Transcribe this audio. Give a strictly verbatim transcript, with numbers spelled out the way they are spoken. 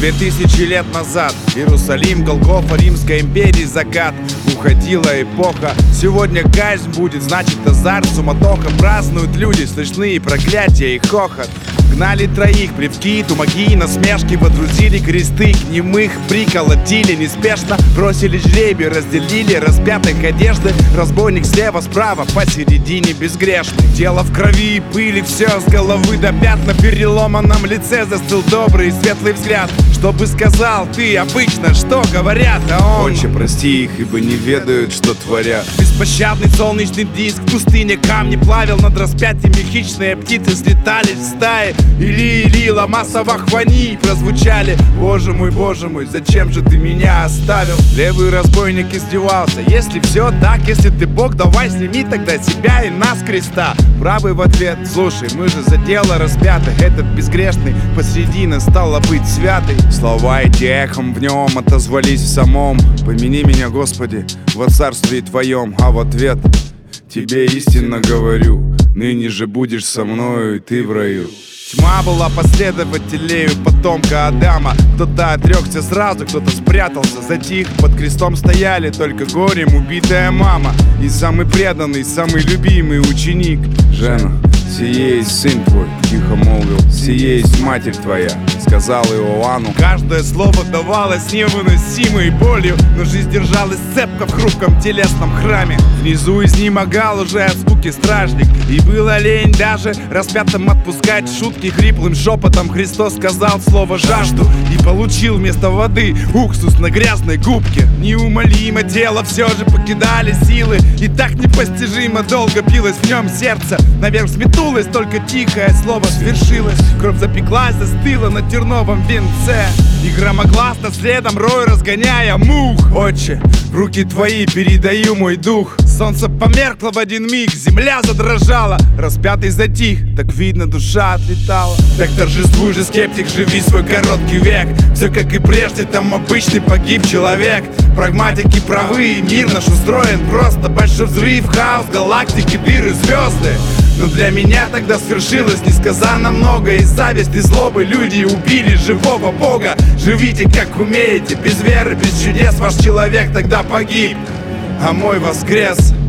Две тысячи лет назад Иерусалим, Голгофа, Римской империи закат. Уходила эпоха, сегодня казнь будет, значит азарт, суматоха. Празднуют люди, слышны и проклятия, и хохот. Гнали троих, плевки, тумаки, насмешки, водрузили кресты, к немых приколотили неспешно, бросили жребий, разделили распятых одежды. Разбойник слева, справа, посередине безгрешный. Тело в крови и пыли, все с головы до пят. На переломанном лице застыл добрый и светлый взгляд. Что бы сказал ты обычно, что говорят, а он: Отче, прости их, ибо не ведают, что творят. Беспощадный солнечный диск в пустыне камни плавил, над распятиями хищные птицы слетали в стаи. Или лила масса вахвани прозвучали. Боже мой, боже мой, зачем же ты меня оставил? Левый разбойник издевался: если все так, если ты Бог, давай сними тогда себя и нас с креста. Правый в ответ: слушай, мы же за дело распятых. Этот безгрешный посредине стало быть святый. Слова эти эхом в нем отозвались в самом: помяни меня, Господи, во царстве Твоем. А в ответ: тебе истинно говорю, ныне же будешь со мною, и ты в раю. Тьма была последователею потомка Адама. Кто-то отрекся сразу, кто-то спрятался, затих. Под крестом стояли только горем убитая мама и самый преданный, самый любимый ученик. Жена, сие есть сын твой, тихо молвил, сие есть матерь твоя, сказал Иоанну. Каждое слово давалось невыносимой болью, но жизнь держалась цепко в хрупком телесном храме. Внизу изнемогал уже от скуки стражник, и было лень даже распятым отпускать шутки. Хриплым шепотом Христос сказал слово «жажду» и получил вместо воды уксус на грязной губке. Неумолимо тело все же покидали силы, и так непостижимо долго билось в нем сердце. Наверх сметулось, только тихое слово свершилось. Кровь запеклась, застыла на терновом венце, и громогласно следом рой разгоняя мух. Отче, в руки твои передаю мой дух. Солнце померкло в один миг, земля задрожала, распятый затих, так видно, душа отлетала. Так торжествуй же, скептик, живи свой короткий век. Все как и прежде, там обычный погиб человек. Прагматики правы, и мир наш устроен просто. Большой взрыв, хаос, галактики, дыры, звезды. Но для меня тогда свершилось несказанно много. И зависть, и злобы люди убили живого Бога. Живите как умеете, без веры, без чудес. Ваш человек тогда погиб, а мой воскрес.